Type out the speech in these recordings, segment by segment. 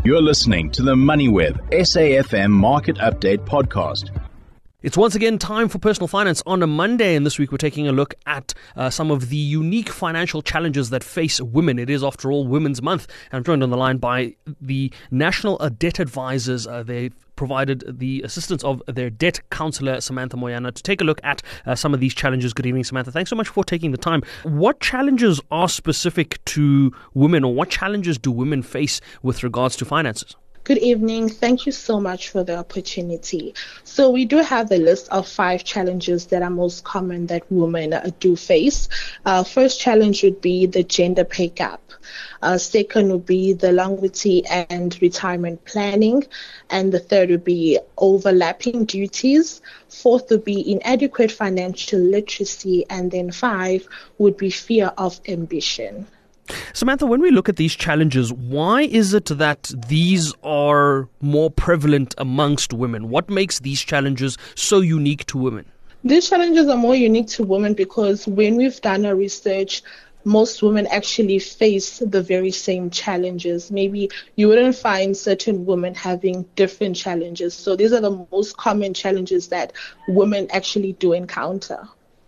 You're listening to the MoneyWeb SAFM Market Update Podcast. It's once again time for Personal Finance on a Monday, and this week we're taking a look at some of the unique financial challenges that face women. It is, after all, Women's Month, and I'm joined on the line by the National Debt Advisors. They've provided the assistance of their debt counsellor, Samantha Moyana, to take a look at some of these challenges. Good evening, Samantha. Thanks so much for taking the time. What challenges are specific to women, or what challenges do women face with regards to finances? Good evening. Thank you so much for the opportunity. So we do have a list of 5 challenges that are most common that women do face. First challenge would be the gender pay gap. Second would be the longevity and retirement planning. And the third would be overlapping duties. Fourth would be inadequate financial literacy. And then 5 would be fear of ambition. Samantha, when we look at these challenges, why is it that these are more prevalent amongst women? What makes these challenges so unique to women? These challenges are more unique to women because when we've done our research, most women actually face the very same challenges. Maybe you wouldn't find certain women having different challenges. So these are the most common challenges that women actually do encounter.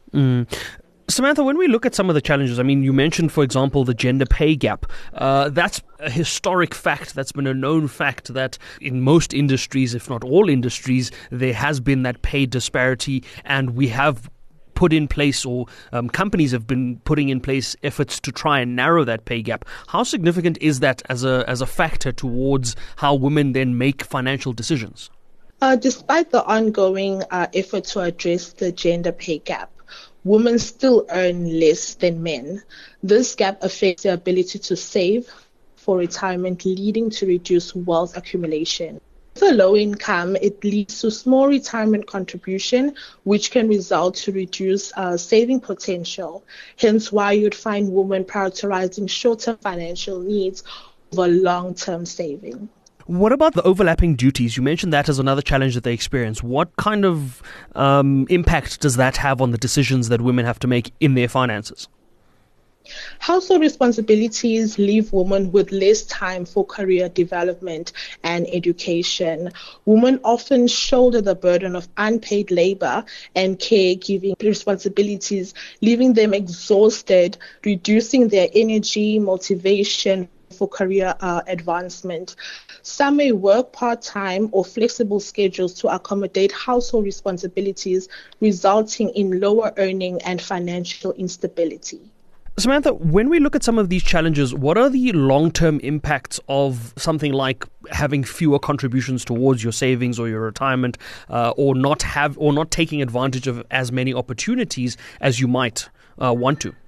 Samantha, when we look at some of the challenges, I mean, you mentioned, for example, the gender pay gap. That's a historic fact. That's been a known fact that in most industries, if not all industries, there has been that pay disparity, and we have put in place, or companies have been putting in place efforts to try and narrow that pay gap. How significant is that as a factor towards how women then make financial decisions? Despite the ongoing effort to address the gender pay gap, women still earn less than men. This gap affects their ability to save for retirement, leading to reduced wealth accumulation. For low income, it leads to small retirement contribution, which can result to reduce saving potential. Hence why you'd find women prioritizing short-term financial needs over long-term saving. What about the overlapping duties? You mentioned that as another challenge that they experience. What kind of impact does that have on the decisions that women have to make in their finances? Household responsibilities leave women with less time for career development and education. Women often shoulder the burden of unpaid labor and caregiving responsibilities, leaving them exhausted, reducing their energy, motivation for career advancement. Some may work part-time or flexible schedules to accommodate household responsibilities, resulting in lower earning and financial instability. Samantha, when we look at some of these challenges, what are the long-term impacts of something like having fewer contributions towards your savings or your retirement, or not taking advantage of as many opportunities as you might want to?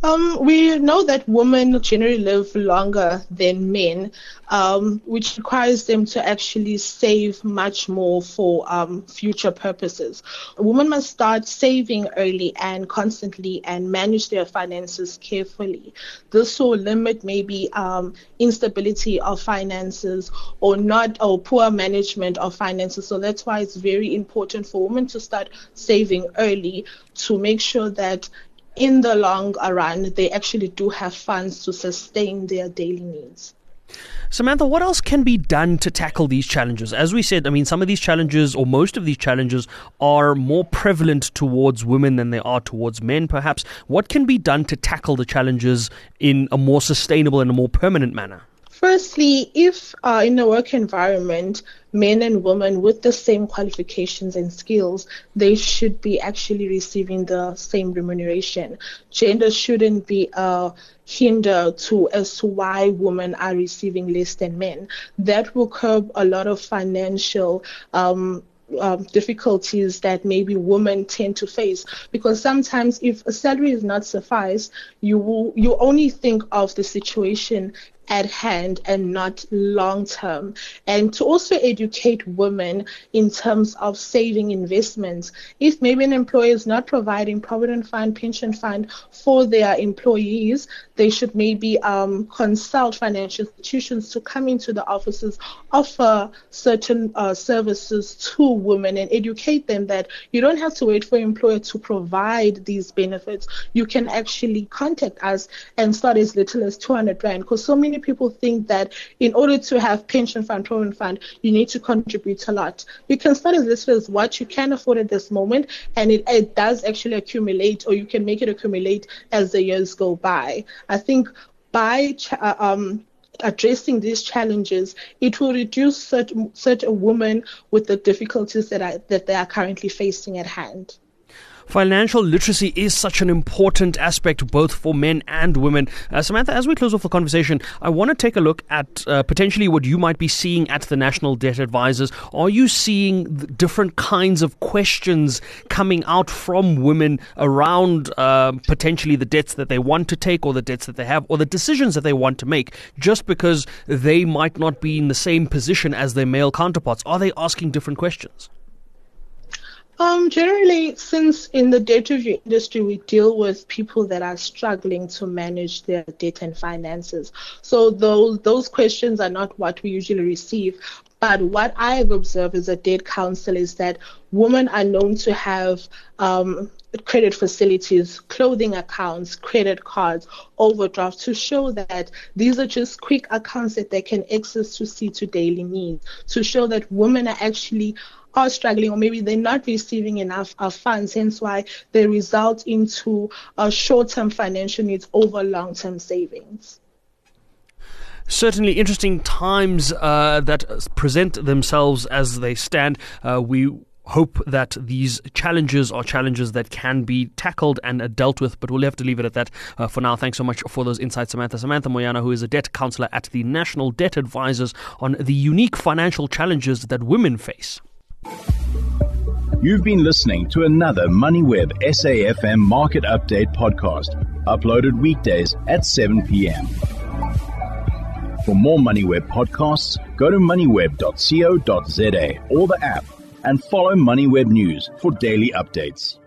We know that women generally live longer than men, which requires them to actually save much more for future purposes. Women must start saving early and constantly and manage their finances carefully. This will limit maybe instability of finances or poor management of finances. So that's why it's very important for women to start saving early to make sure that in the long run, they actually do have funds to sustain their daily needs. Samantha, what else can be done to tackle these challenges? As we said, I mean, some of these challenges, or most of these challenges, are more prevalent towards women than they are towards men, perhaps. What can be done to tackle the challenges in a more sustainable and a more permanent manner? Firstly, if in a work environment, men and women with the same qualifications and skills, they should be actually receiving the same remuneration. Gender shouldn't be a hinder as to why women are receiving less than men. That will curb a lot of financial difficulties that maybe women tend to face, because sometimes if a salary is not suffice, you only think of the situation at hand and not long term. And to also educate women in terms of saving investments. If maybe an employer is not providing provident fund, pension fund for their employees, they should maybe consult financial institutions to come into the offices, offer certain services to women and educate them that you don't have to wait for your employer to provide these benefits. You can actually contact us and start as little as 200 Rand, because so many many people think that in order to have pension fund, provident fund, you need to contribute a lot. You can start as little as what you can afford at this moment, and it does actually accumulate, or you can make it accumulate as the years go by. I think by addressing these challenges, it will reduce certain women with the difficulties that they are currently facing at hand. Financial literacy is such an important aspect both for men and women. Samantha, as we close off the conversation, I want to take a look at potentially what you might be seeing at the National Debt Advisors. Are you seeing different kinds of questions coming out from women around potentially the debts that they want to take, or the debts that they have, or the decisions that they want to make, just because they might not be in the same position as their male counterparts? Are they asking different questions? Generally, since in the debt review industry, we deal with people that are struggling to manage their debt and finances. So those questions are not what we usually receive. But what I have observed as a debt counsel is that women are known to have credit facilities, clothing accounts, credit cards, overdrafts, to show that these are just quick accounts that they can access to see to daily needs, to show that women are struggling, or maybe they're not receiving enough funds, hence why they result into short-term financial needs over long-term savings. Certainly interesting times that present themselves as they stand. We hope that these challenges are challenges that can be tackled and dealt with, but we'll have to leave it at that for now. Thanks so much for those insights, Samantha. Samantha Moyana, who is a debt counsellor at the National Debt Advisors, on the unique financial challenges that women face. You've been listening to another MoneyWeb SAFM Market Update podcast, uploaded weekdays at 7 p.m. For more MoneyWeb podcasts, go to moneyweb.co.za or the app, and follow MoneyWeb News for daily updates.